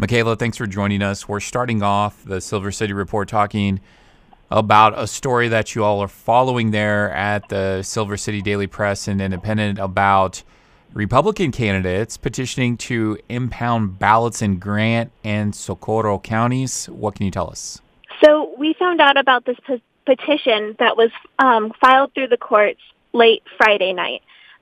Michaela, thanks for joining us. We're starting off the Silver City Report talking about a story that you all are following there at the Silver City Daily Press and Independent about Republican candidates petitioning to impound ballots in Grant and Socorro counties. What can you tell us? So we found out about this petition that was filed through the courts late Friday night.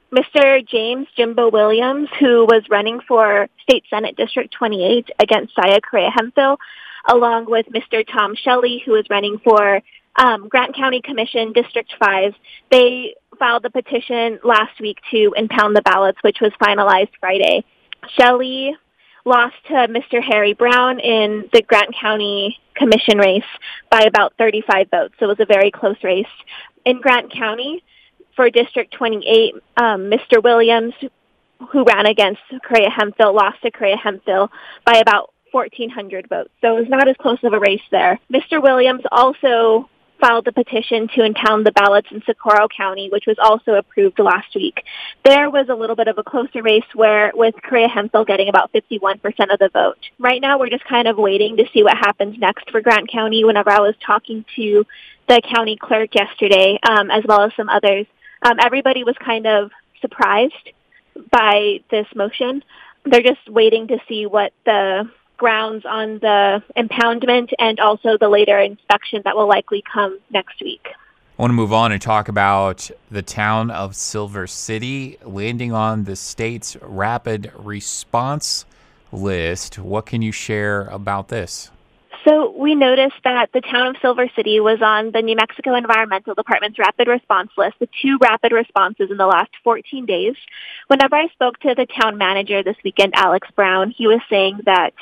Mr. James Jimbo Williams, who was running for State Senate District 28 against Saya Correa-Hemphill, along with Mr. Tom Shelley, who was running for Grant County Commission District 5, they filed the petition last week to impound the ballots, which was finalized Friday. Shelley lost to Mr. Harry Brown in the Grant County Commission race by about 35 votes, so it was a very close race. In Grant County, for District 28, Mr. Williams, who ran against Correa-Hemphill, lost to Correa-Hemphill by about 1,400 votes. So it was not as close of a race there. Mr. Williams also filed the petition to impound the ballots in Socorro County, which was also approved last week. There was a little bit of a closer race with Correa-Hemphill getting about 51% of the vote. Right now, we're just kind of waiting to see what happens next for Grant County. Whenever I was talking to the county clerk yesterday, as well as some others, everybody was kind of surprised by this motion. They're just waiting to see what the grounds on the impoundment and also the later inspection that will likely come next week. I want to move on and talk about the town of Silver City landing on the state's rapid response list. What can you share about this? So we noticed that the town of Silver City was on the New Mexico Environmental Department's rapid response list, the 2 rapid responses in the last 14 days. Whenever I spoke to the town manager this weekend, Alex Brown, he was saying that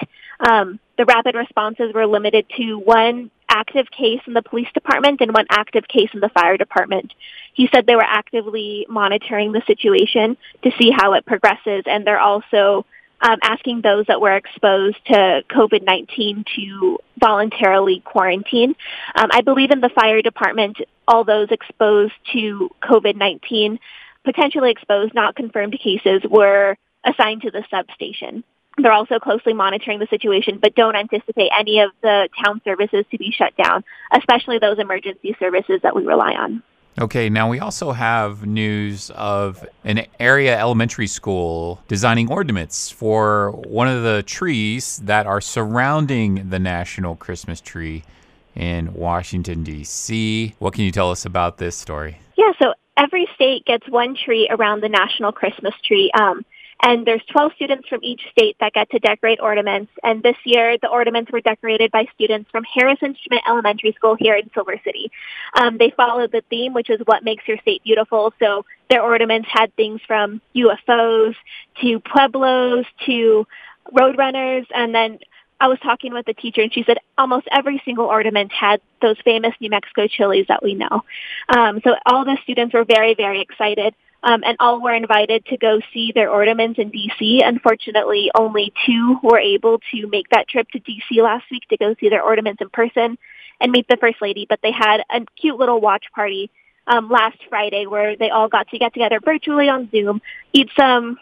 the rapid responses were limited to 1 active case in the police department and 1 active case in the fire department. He said they were actively monitoring the situation to see how it progresses, and they're also asking those that were exposed to COVID-19 to voluntarily quarantine. I believe in the fire department, all those exposed to COVID-19, potentially exposed, not confirmed cases, were assigned to the substation. They're also closely monitoring the situation, but don't anticipate any of the town services to be shut down, especially those emergency services that we rely on. Okay, now we also have news of an area elementary school designing ornaments for one of the trees that are surrounding the national Christmas tree in Washington, D.C. What can you tell us about this story? Yeah, so every state gets 1 tree around the national Christmas tree. And there's 12 students from each state that get to decorate ornaments. And this year, the ornaments were decorated by students from Harrison Schmidt Elementary School here in Silver City. They followed the theme, which is what makes your state beautiful. So their ornaments had things from UFOs to Pueblos to Roadrunners. And then I was talking with the teacher, and she said almost every single ornament had those famous New Mexico chilies that we know. So all the students were very, very excited. And all were invited to go see their ornaments in D.C. Unfortunately, only 2 were able to make that trip to D.C. last week to go see their ornaments in person and meet the First Lady. But they had a cute little watch party last Friday where they all got to get together virtually on Zoom, eat some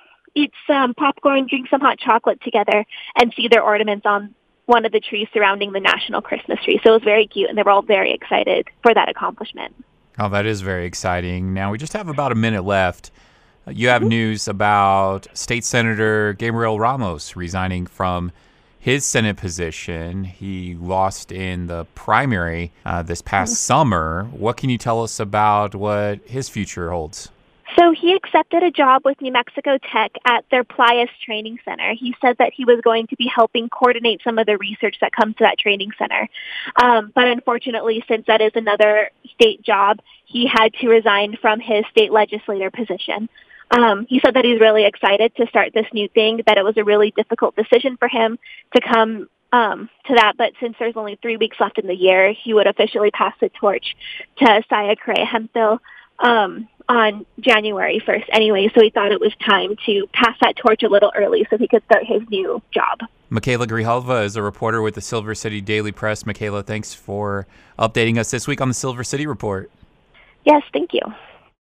popcorn, drink some hot chocolate together, and see their ornaments on one of the trees surrounding the national Christmas tree. So it was very cute, and they were all very excited for that accomplishment. Oh, that is very exciting. Now, we just have about a minute left. You have news about State Senator Gabriel Ramos resigning from his Senate position. He lost in the primary this past summer. What can you tell us about what his future holds? So he accepted a job with New Mexico Tech at their Playas Training Center. He said that he was going to be helping coordinate some of the research that comes to that training center. But unfortunately, since that is another state job, he had to resign from his state legislator position. He said that he's really excited to start this new thing, that it was a really difficult decision for him to come to that. But since there's only 3 weeks left in the year, he would officially pass the torch to Saya Correa-Hemphill on January 1st anyway, so he thought it was time to pass that torch a little early so he could start his new job. Michaela Grijalva is a reporter with the Silver City Daily Press. Michaela, thanks for updating us this week on the Silver City Report. Yes, thank you.